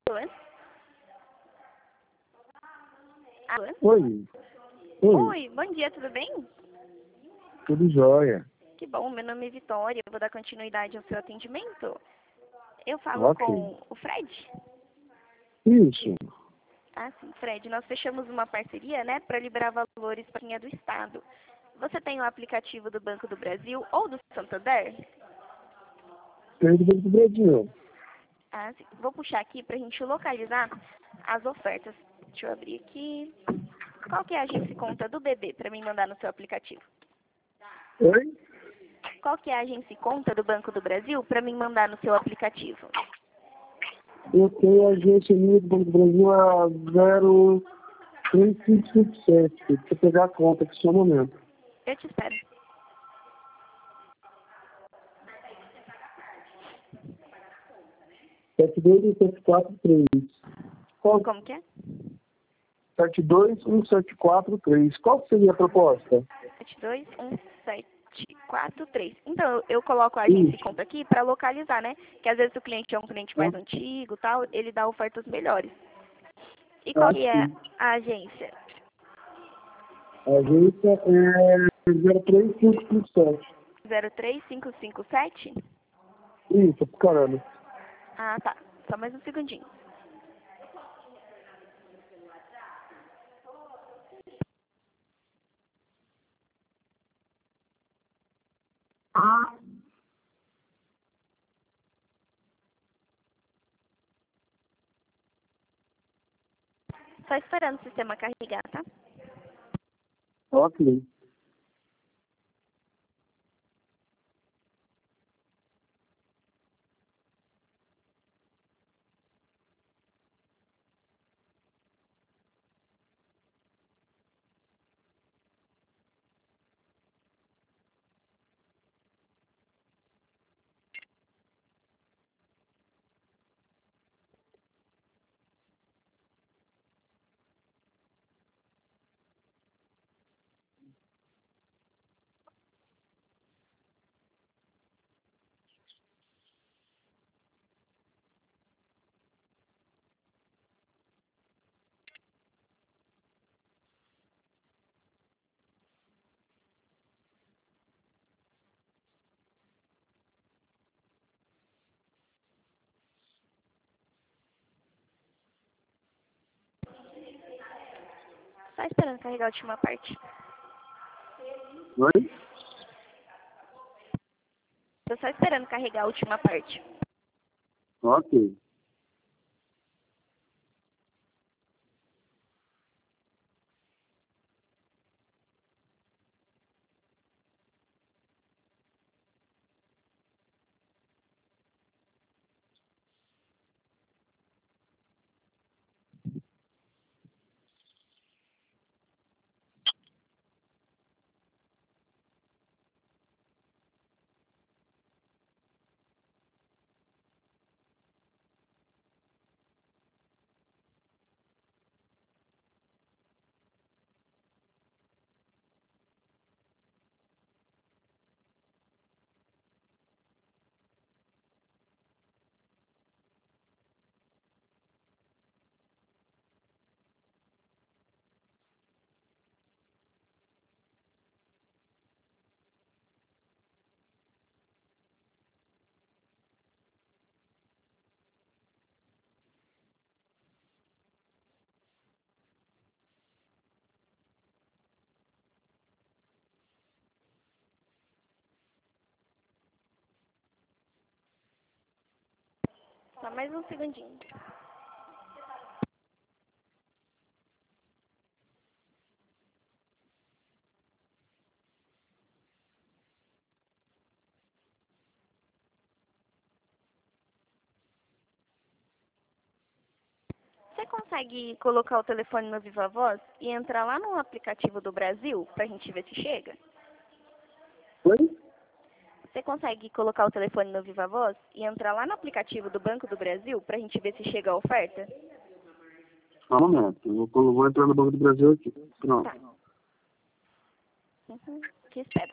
Alô? Alô? Oi. Oi. Oi, bom dia, tudo bem? Tudo jóia. Que bom, meu nome é Vitória, eu vou dar continuidade ao seu atendimento. Eu falo Ok. com o Fred? Isso. Ah, sim, Fred, nós fechamos uma parceria, né, para liberar valores para quem é do Estado. Você tem o aplicativo do Banco do Brasil ou do Santander? Tenho do Banco do Brasil. Ah, sim. Vou puxar aqui para a gente localizar as ofertas. Deixa eu abrir aqui. Qual que é a agência e conta do BB para mim mandar no seu aplicativo? Oi? Qual que é a agência e conta do Banco do Brasil para mim mandar no seu aplicativo? Eu tenho a agência minha do Banco do Brasil a 03557. Deixa eu pegar a conta aqui só um momento. Eu te espero. 72173. Qual? Como que é? 72173. Qual seria a proposta? 72173. Então, eu coloco a agência e Isso. conta aqui para localizar, né? Que às vezes o cliente é um cliente mais antigo, tal, ele dá ofertas melhores. E qual que é Sim. a agência? A agência é 03557. 03557? Isso, caramba. Ah, tá. Só mais um segundinho. Só esperando o sistema carregar, tá? Ok. Só esperando carregar a última parte. Oi? Tô só esperando carregar a última parte. Ok. Só mais um segundinho. Você consegue colocar o telefone no Viva Voz e entrar lá no aplicativo do Brasil pra gente ver se chega? Oi? Você consegue colocar o telefone no Viva Voz e entrar lá no aplicativo do Banco do Brasil pra gente ver se chega a oferta? Só um momento. Eu vou entrar no Banco do Brasil aqui. Pronto. Tá. Que espero.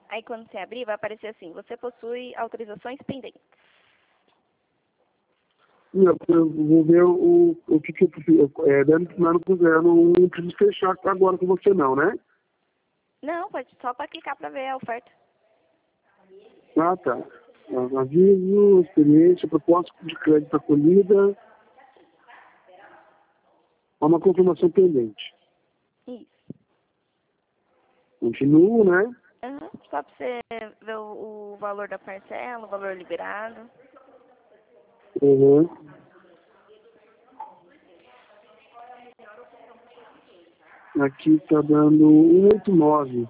Aí quando você abrir, vai aparecer assim, você possui autorizações pendentes. Não, eu vou ver o que eu preciso. Eu não preciso fechar agora com você não, né? Não, pode só para clicar para ver a oferta. Ah, tá. Aviso, experiência, proposta de crédito acolhida. Há uma confirmação pendente. Isso. Continuo, né? Uhum. Só para você ver o valor da parcela, o valor liberado. Uhum. Aqui tá dando 189.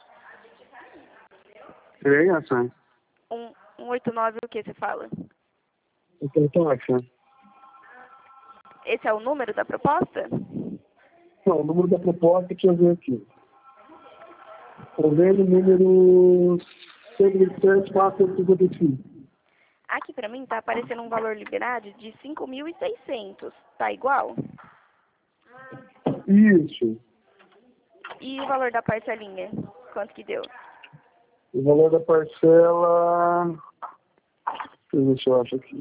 É essa? 189 o que você fala? Então tá essa. Esse é o número da proposta? Não, o número da proposta, deixa eu ver aqui. Convênio número 127.455. Aqui para mim tá aparecendo um valor liberado de 5.600. Tá igual? Isso. E o valor da parcelinha? Quanto que deu? O valor da parcela... Deixa eu ver se eu acho aqui.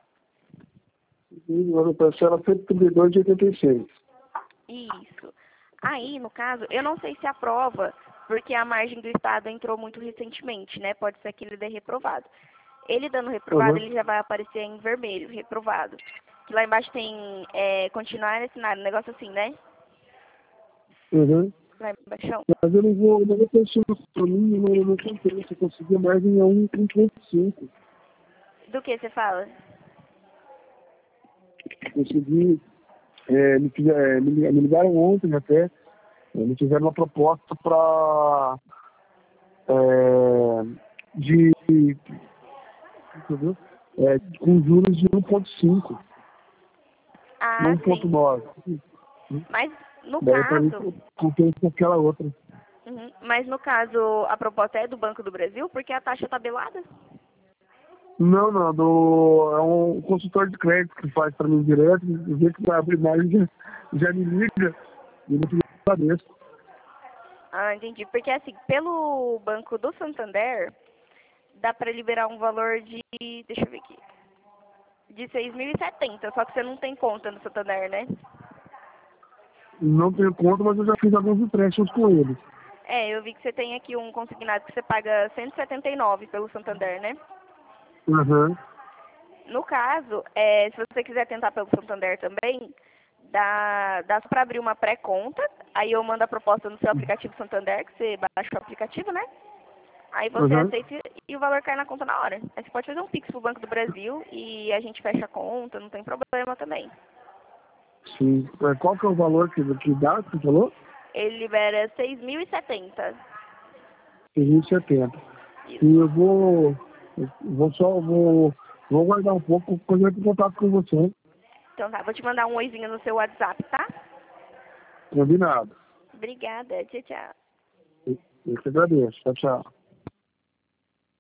O valor da parcela é 132,86. Isso. Aí, no caso, eu não sei se aprova, porque a margem do Estado entrou muito recentemente, né? Pode ser que ele dê reprovado. Ele dando reprovado, ele já vai aparecer em vermelho, reprovado. Que lá embaixo tem continuar assinado, um negócio assim, né? Uhum. Lá embaixo. Mas eu não vou pensar pra mim, eu não contei. Se eu conseguir margem é 1,35. Do que você fala? Consegui, me ligaram ontem até, me fizeram uma proposta para entendeu? Com juros de 1,5, Ah, não sim. 1,9. Mas, no Daí para mim, caso... compensa com aquela outra. Uhum. Mas, no caso, a proposta é do Banco do Brasil, porque a taxa é tabelada? Não, é um consultor de crédito que faz para mim direto, vê que vai abrir mais, já me liga, e eu agradeço. Ah, entendi. Porque, assim, pelo Banco do Santander, dá para liberar um valor de... Deixa eu ver aqui. De 6.070, só que você não tem conta no Santander, né? Não tenho conta, mas eu já fiz alguns empréstimos com eles. É, eu vi que você tem aqui um consignado que você paga 179 pelo Santander, né? Uhum. No caso, se você quiser tentar pelo Santander também, dá só para abrir uma pré-conta, aí eu mando a proposta no seu aplicativo Santander, que você baixa o aplicativo, né? Aí você Uhum. aceita e o valor cai na conta na hora. Aí você pode fazer um Pix pro Banco do Brasil e a gente fecha a conta, não tem problema também. Sim. Qual que é o valor que dá, que você falou? Ele libera 6.070. 670. Isso. E vou guardar um pouco, quando eu entro em contato com você. Então tá, vou te mandar um oizinho no seu WhatsApp, tá? Combinado. Obrigada, tchau, tchau. Eu que agradeço. Tchau, tchau.